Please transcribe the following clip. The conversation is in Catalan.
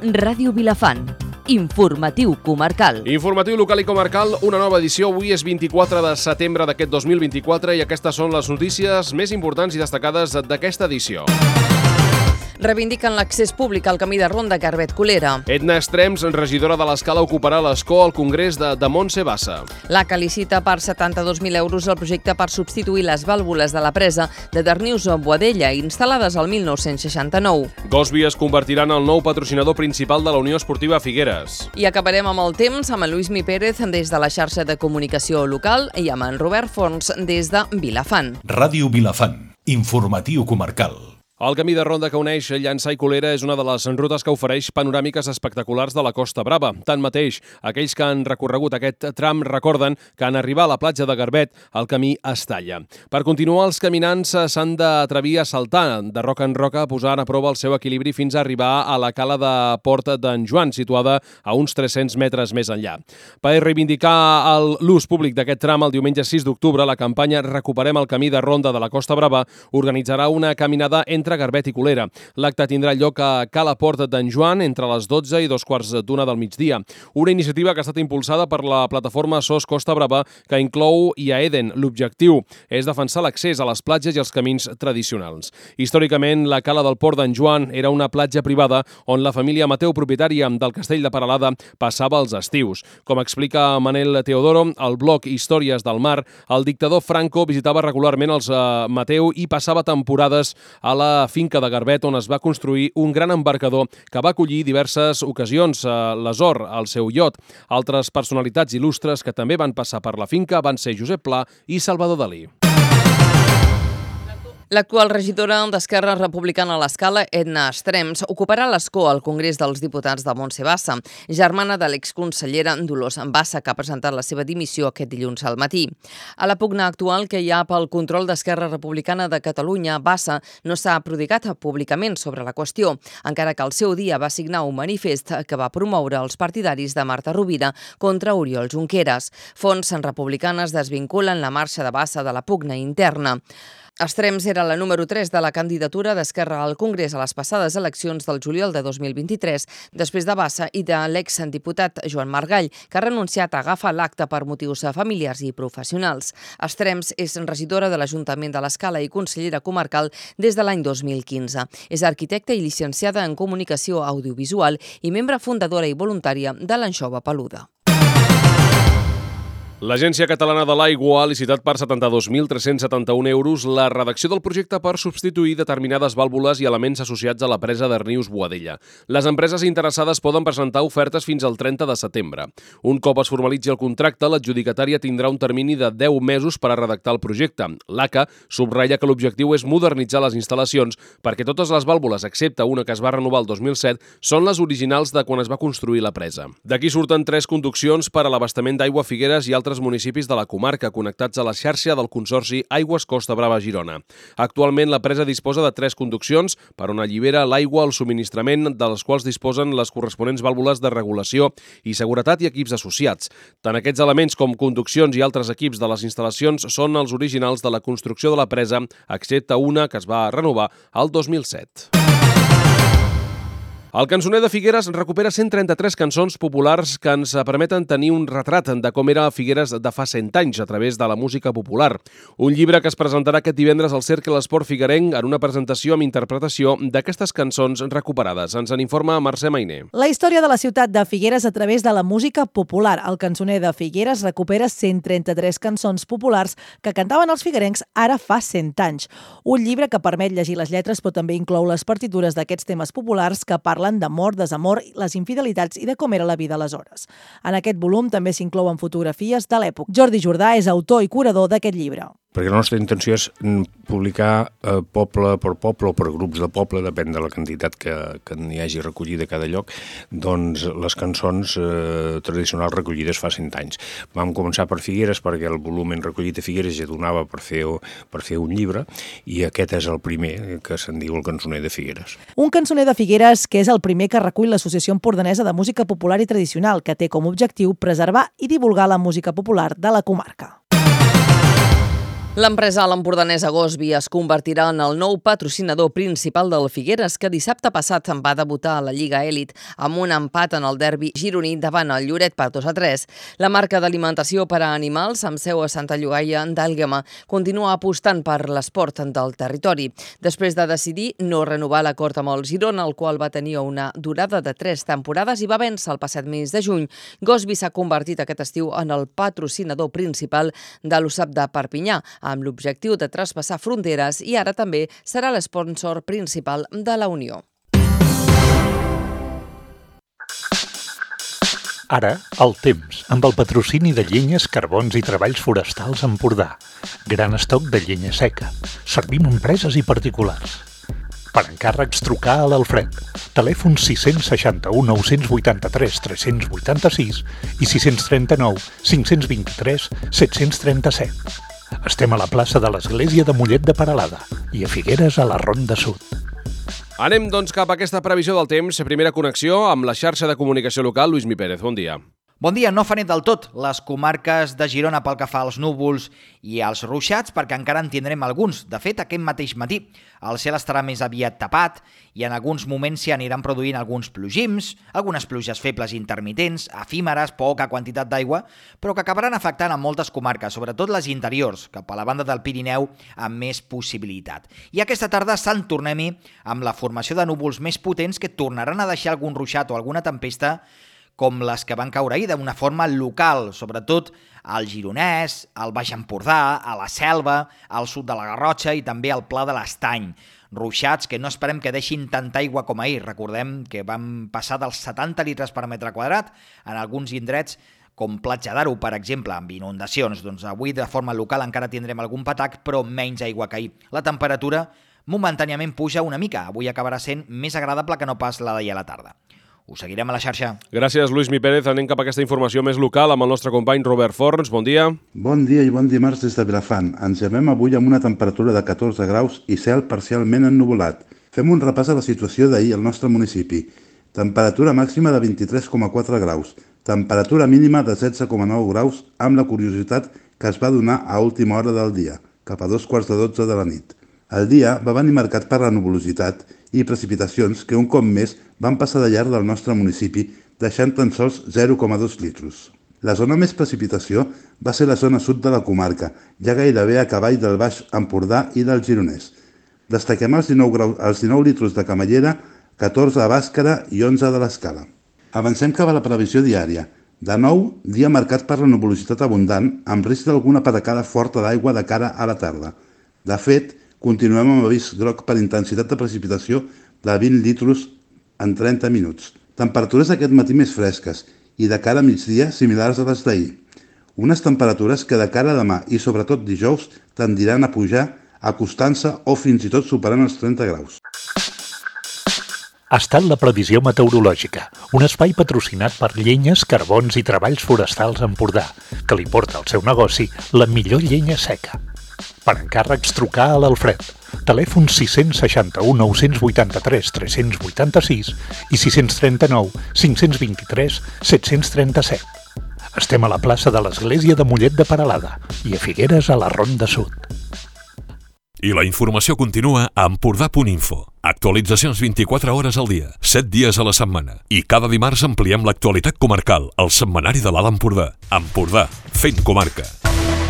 Ràdio Vilafant. Informatiu comarcal. Informatiu local i comarcal, una nova edició. Avui és 24 de setembre d'aquest 2024 i aquestes són les notícies més importants i destacades d'aquesta edició. Reivindiquen l'accés públic al camí de ronda Garbet-Colera. Edna Estrems, regidora de l'Escala, ocuparà l'escó al Congrés de Montse Bassa. L'ACA licita per 72.000 euros el projecte per substituir les vàlvules de la presa de Darnius-Boadella, instal·lades al 1969. Gosby es convertiran en el nou patrocinador principal de la Unió Esportiva Figueres. I acabarem amb el temps amb en Lluís Pérez des de la xarxa de comunicació local i amb en Robert Forns des de Vilafant. Ràdio Vilafant. Informatiu comarcal. El camí de ronda que uneix Llançà i Colera és una de les rutes que ofereix panoràmiques espectaculars de la Costa Brava. Tanmateix, aquells que han recorregut aquest tram recorden que en arribar a la platja de Garbet el camí es talla. Per continuar, els caminants s'han d'atrevir a saltar de roca en roca, posant a prova el seu equilibri fins a arribar a la cala de Port d'en Joan, situada a uns 300 metres més enllà. Per reivindicar l'ús públic d'aquest tram, el diumenge 6 d'octubre, la campanya Recuperem el camí de ronda de la Costa Brava organitzarà una caminada entre Garbet i Colera. L'acte tindrà lloc a Cala Port d'en Joan entre les 12 i 2:15 del migdia. Una iniciativa que ha estat impulsada per la plataforma SOS Costa Brava que inclou IAEDEN. L'objectiu és defensar l'accés a les platges i els camins tradicionals. Històricament, la Cala del Port d'en Joan era una platja privada on la família Mateu, propietària del castell de Peralada, passava els estius. Com explica Manel Teodoro, al blog Històries del Mar, el dictador Franco visitava regularment els Mateu i passava temporades a la finca de Garbet, on es va construir un gran embarcador que va acollir diverses ocasions l'Azor, el seu iot. Altres personalitats il·lustres que també van passar per la finca van ser Josep Pla i Salvador Dalí. L'actual regidora d'Esquerra Republicana a l'Escala, Edna Estrems, ocuparà l'escó al Congrés dels Diputats de Montse Bassa, germana de l'exconsellera Dolors Bassa, que ha presentat la seva dimissió aquest dilluns al matí. A la pugna actual que hi ha pel control d'Esquerra Republicana de Catalunya, Bassa no s'ha prodigat públicament sobre la qüestió, encara que al seu dia va signar un manifest que va promoure els partidaris de Marta Rovira contra Oriol Junqueras. Fonts republicanes desvinculen la marxa de Bassa de la pugna interna. Estrems era la número 3 de la candidatura d'Esquerra al Congrés a les passades eleccions del juliol de 2023, després de Bassa i de l'exdiputat Joan Margall, que ha renunciat a agafar l'acte per motius familiars i professionals. Estrems és regidora de l'Ajuntament de l'Escala i consellera comarcal des de l'any 2015. És arquitecta i llicenciada en Comunicació Audiovisual i membre fundadora i voluntària de l'Anxova Peluda. L'Agència Catalana de l'Aigua ha licitat per 72.371 euros la redacció del projecte per substituir determinades vàlvules i elements associats a la presa d'Arnius-Boadella. Les empreses interessades poden presentar ofertes fins al 30 de setembre. Un cop es formalitzi el contracte, l'adjudicatària tindrà un termini de 10 mesos per a redactar el projecte. L'ACA subratlla que l'objectiu és modernitzar les instal·lacions perquè totes les vàlvules, excepte una que es va renovar el 2007, són les originals de quan es va construir la presa. D'aquí surten 3 conduccions per a l'abastament d'aigua a Figueres i altres municipis de la comarca connectats a la xarxa del Consorci Aigües Costa Brava Girona. Actualment la presa disposa de 3 conduccions per on allibera l'aigua al subministrament, de les quals disposen les corresponents vàlvules de regulació i seguretat i equips associats. Tant aquests elements com conduccions i altres equips de les instal·lacions són els originals de la construcció de la presa, excepte una que es va renovar el 2007. El cançoner de Figueres recupera 133 cançons populars que ens permeten tenir un retrat de com era Figueres de fa 100 anys a través de la música popular. Un llibre que es presentarà aquest divendres al Cercle Esport Figuerenc en una presentació amb interpretació d'aquestes cançons recuperades. Ens en informa Mercè Mainer. La història de la ciutat de Figueres a través de la música popular. El cançoner de Figueres recupera 133 cançons populars que cantaven els figuerencs ara fa 100 anys. Un llibre que permet llegir les lletres però també inclou les partitures d'aquests temes populars que parlen d'amor, desamor, les infidelitats i de com era la vida aleshores. En aquest volum també s'inclouen fotografies de l'època. Jordi Jordà és autor i curador d'aquest llibre. Perquè la nostra intenció és publicar poble per poble o per grups de poble, depèn de la quantitat que n'hi hagi recollida a cada lloc, doncs les cançons tradicionals recollides fa 100 anys. Vam començar per Figueres perquè el volum recollit a Figueres ja donava per fer un llibre i aquest és el primer que se'n diu el cançoner de Figueres. Un cançoner de Figueres que és el primer que recull l'Associació Empordanesa de Música Popular i Tradicional, que té com a objectiu preservar i divulgar la música popular de la comarca. L'empresa l'empordanesa Gosby es convertirà en el nou patrocinador principal del Figueres, que dissabte passat va debutar a la Lliga Elit amb un empat en el derbi gironí davant el Lloret per 2-3. La marca d'alimentació per a animals, amb seu a Santa Llogaia d'Àlguema, continua apostant per l'esport del territori. Després de decidir no renovar l'acord amb el Girona, el qual va tenir una durada de 3 temporades i va vèncer el passat mes de juny, Gosby s'ha convertit aquest estiu en el patrocinador principal de l'USAP de Perpinyà, amb l'objectiu de traspassar fronteres, i ara també serà l'esponsor principal de la Unió. Ara, el temps, amb el patrocini de Llenyes, Carbons i Treballs Forestals Empordà. Gran estoc de llenya seca. Servim empreses i particulars. Per encàrrecs, trucar a l'Alfred. Telèfon 661 983 386 i 639 523 737. Estem a la plaça de l'Església de Mollet de Peralada i a Figueres, a la Ronda Sud. Anem, doncs, cap a aquesta previsió del temps. Primera connexió amb la xarxa de comunicació local. Luismi Pérez, bon dia. Bon dia, no fa net del tot les comarques de Girona pel que fa als núvols i als ruixats, perquè encara en tindrem alguns. De fet, aquest mateix matí el cel estarà més aviat tapat i en alguns moments s'hi aniran produint alguns plogims, algunes pluges febles intermitents, efímeres, poca quantitat d'aigua, però que acabaran afectant a moltes comarques, sobretot les interiors, cap a la banda del Pirineu, amb més possibilitat. I aquesta tarda se'n tornem-hi amb la formació de núvols més potents que tornaran a deixar algun ruixat o alguna tempesta com les que van caure ahir d'una forma local, sobretot al Gironès, al Baix Empordà, a la Selva, al sud de la Garrotxa i també al Pla de l'Estany. Ruixats que no esperem que deixin tanta aigua com ahir. Recordem que van passar dels 70 litres per metre quadrat en alguns indrets com Platja d'Aro, per exemple, amb inundacions. Doncs avui de forma local encara tindrem algun patac, però menys aigua que ahir. La temperatura momentàniament puja una mica. Avui acabarà sent més agradable que no pas la d'ahir a la tarda. Us seguirem a la xarxa. Gràcies, Luismi Pérez. Anem cap a aquesta informació més local amb el nostre company Robert Forns. Bon dia. Bon dia i bon dimarts des de Vilafant. Ens llevem avui amb una temperatura de 14 graus i cel parcialment ennuvolat. Fem un repàs a la situació d'ahir al nostre municipi. Temperatura màxima de 23,4 graus. Temperatura mínima de 16,9 graus, amb la curiositat que es va donar a última hora del dia, cap a 2:45 de la nit. El dia va venir marcat per la nuvolositat i precipitacions que un cop més van passar de llarg del nostre municipi, deixant tan sols 0,2 litros. La zona més precipitació va ser la zona sud de la comarca, ja gairebé a cavall del Baix Empordà i del Gironès. Destaquem els 19 litros de Camallera, 14 a Bàscara i 11 de l'Escala. Avancem cap a la previsió diària. De nou, dia marcat per la nuvolositat abundant, amb risc d'alguna patacada forta d'aigua de cara a la tarda. De fet, continuem amb avís groc per intensitat de precipitació de 20 litros en 30 minuts. Temperatures aquest matí més fresques i de cara a migdia similars a les d'ahir. Unes temperatures que de cara a demà i sobretot dijous tendiran a pujar, acostant-se o fins i tot superant els 30 graus. Ha estat la previsió meteorològica, un espai patrocinat per Llenyes, Carbons i Treballs Forestals Empordà, que li porta al seu negoci la millor llenya seca. Per encàrrecs, trucar a l'Alfred. Telèfon 661 983 386 i 639 523 737. Estem a la plaça de l'Església de Mollet de Peralada i a Figueres, a la Ronda Sud. I la informació continua a Empordà.info. Actualitzacions 24 hores al dia, 7 dies a la setmana. I cada dimarts ampliem l'actualitat comarcal al setmanari de l'Alt Empordà. Empordà, fent comarca.